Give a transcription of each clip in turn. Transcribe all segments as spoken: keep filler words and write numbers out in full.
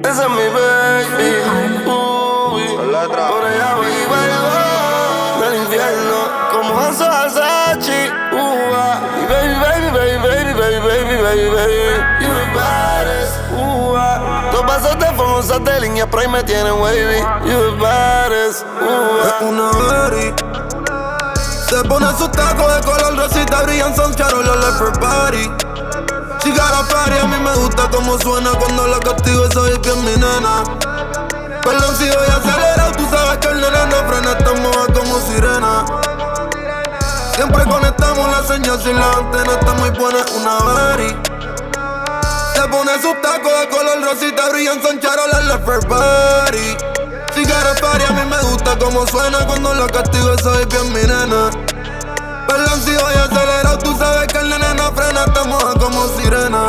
Esa es mi baby. Uy, por ella vivo del infierno como Hanzo Hasachi. Uh, mi baby, baby, baby, baby, baby, baby, baby, baby. You the baddest. Uh, dos vasos de famosas de línea Prime me tienen wavy. You the baddest. Uh, es una berry. Se pone sus tacos de color rosita, brillan, son charolas left her body. She got a party, a mí me gusta como suena cuando la castigo, esa es bien mi nena. Perdón si voy acelerado, tú sabes que el nene no frena, estamos como sirena. Siempre conectamos la señal sin la antena, está muy buena, es una berry. Se pone sus tacos de color rosita, brillan, son charolas left her body. She got a party, a mí me gusta como suena cuando la castigo, esa es bien mi nena. Perdón si voy acelerado, tú sabes que el nene no frena, estamos como sirena.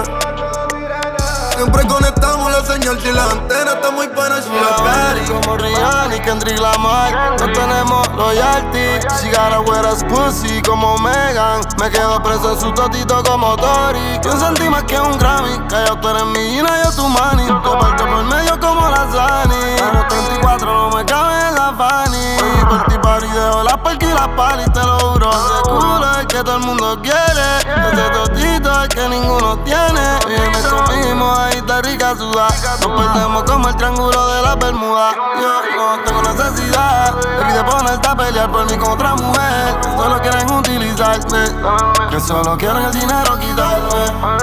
Siempre conectamos la señal si la antena está muy buena, she a baddie. Como Rihanna y Kendrick Lamar, no tenemos loyalty. She got a wet ass pussy como Megan. Me quedo preso en su totito como Tori. Yo sentí más que un Grammy, que yo tú eres mi Gina, yo tu money. Te parto por medio como la Zani. A los treinta y cuatro no me cabe en la Fanny. Por ti party dejo las perky y las palis, te lo juro. Ese culo es que todo el mundo quiere. Ese totito es que ninguno tiene. Y me comimos ahí está rica sudá. Nos perdemos como el triángulo de la Bermuda. Yo no tengo necesidad de de ponerte a pelear por mí con otra mujer. Que solo quieren utilizarte, que solo quieren el dinero quitarme.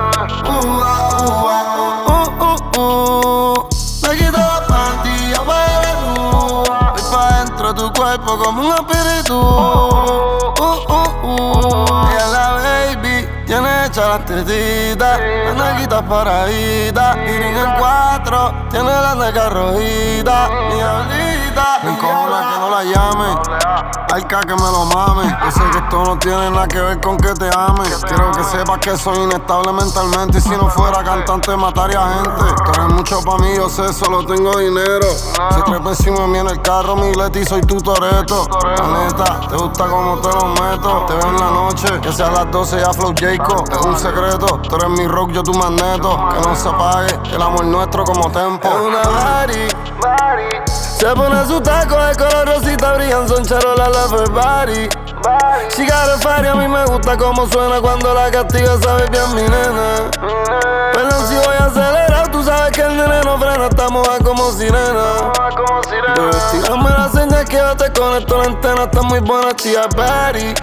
Uh, uh, uh, uh, uh, uh. Me quito la pantilla para ver luz. Voy pa' dentro de tu cuerpo como un espíritu. Uh, uh, uh. Ella es la baby, tiene hecha las tetitas, las naguitas paraditas. Y en cuatro, tiene las negras rojitas. Mi diablita, me encojona que no la llame. Alca que me lo mame. Yo sé que esto no tiene nada que ver con que te ame. Quiero que sepas que soy inestable mentalmente. Y si no fuera cantante mataría gente. Tú eres mucho pa' mí, yo sé, solo tengo dinero. Si trepa encima de mí en el carro, mi Leti, soy tu Toretto. La neta, te gusta como te lo meto. Te veo en la noche, que sea a las doce ya flow Jacob. Es un secreto, tú eres mi rock, yo tu magneto. Que no se apague, el amor nuestro como tempo. Es una body, se pone su taco de color rosita, brillan, son charolas left her body. She got a party, a mí me gusta como suena cuando la castiga, sabes bien mi nena. Perdón si voy acelerado, tú sabes que el nene no frena, estamos a como sirena. Debes tirarme la señal que yo te conecto la antena, está muy buena, tía Betty.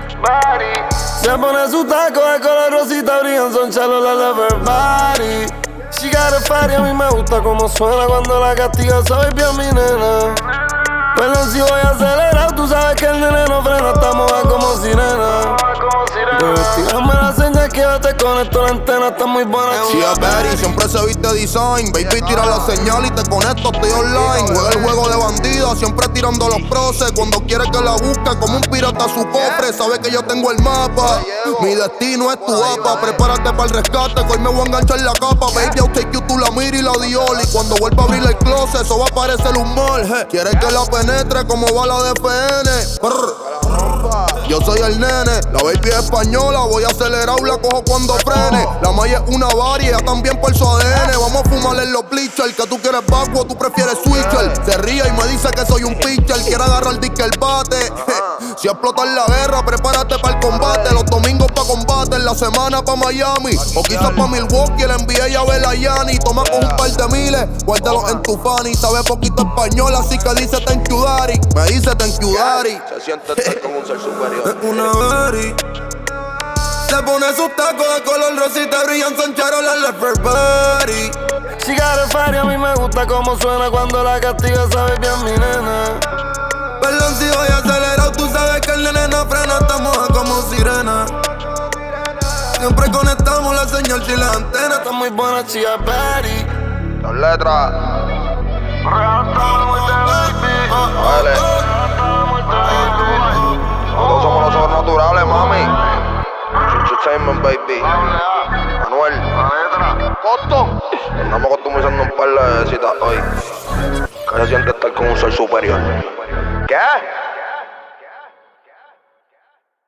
Se pone su taco de color rosita, brillan, son charolas left her body. She got a party, a mí me gusta como suena cuando la castiga, sabes bien mi nena. Perdón si voy acelerado, tú sabes que el nene no frena, estamos a como sirena. Debes tirarme la señal que yo te conecto la antena, está muy buena. Si es Berry, siempre se viste design. Baby, tira la señal y te conecto, estoy online. Juega el juego de bandida, siempre tirando los proces. Cuando quiere que la busque, como un pirata a su cofre. Sabe que yo tengo el mapa, mi destino es tu apa. Prepárate para el rescate, que hoy me voy a enganchar la capa. Baby, I'll take you to la mira y la Dioli. Cuando vuelva a abrir el closet, eso va a parecer un mal. Quiere que la penetre como bala de F N. Brr. Yo soy el nene, la baby es española, voy acelerado, la cojo cuando frene. La maya es una varia, también por su A D N. Vamos a fumar en los bleachers, que tú quieres backwood, tú prefieres switcher. Se ríe y me dice que soy un pitcher, quiere agarrar disque el bate. Si explota en la guerra, prepárate para el combate. Los domingos pa' combate, en la semana pa' Miami. O quizás pa' Milwaukee, le envié ya a ver a Yanni. Toma con un par de miles, guárdalos en tu fanny. Sabe poquito español, así que dice thank you daddy. Me dice thank you daddy. Se siente estar como un ser superior. Es una berry. Se pone sus tacos de color rosita, brillan, son charolas left her body. She got a party, a mí me gusta como suena cuando la castiga, sabes bien mi nena. Perdón si voy acelerado, tú sabes que el nene no frena, estamos como sirena. Siempre conectamos la señal si la antena está muy buena, tía Betty. Las letras. Vale. Nosotros somos los sobrenaturales, mami. Entertainment, baby. Manuel. Costo. Andamos costumizando un par de citas hoy. Que se siente estar con un ser superior. ¿Qué?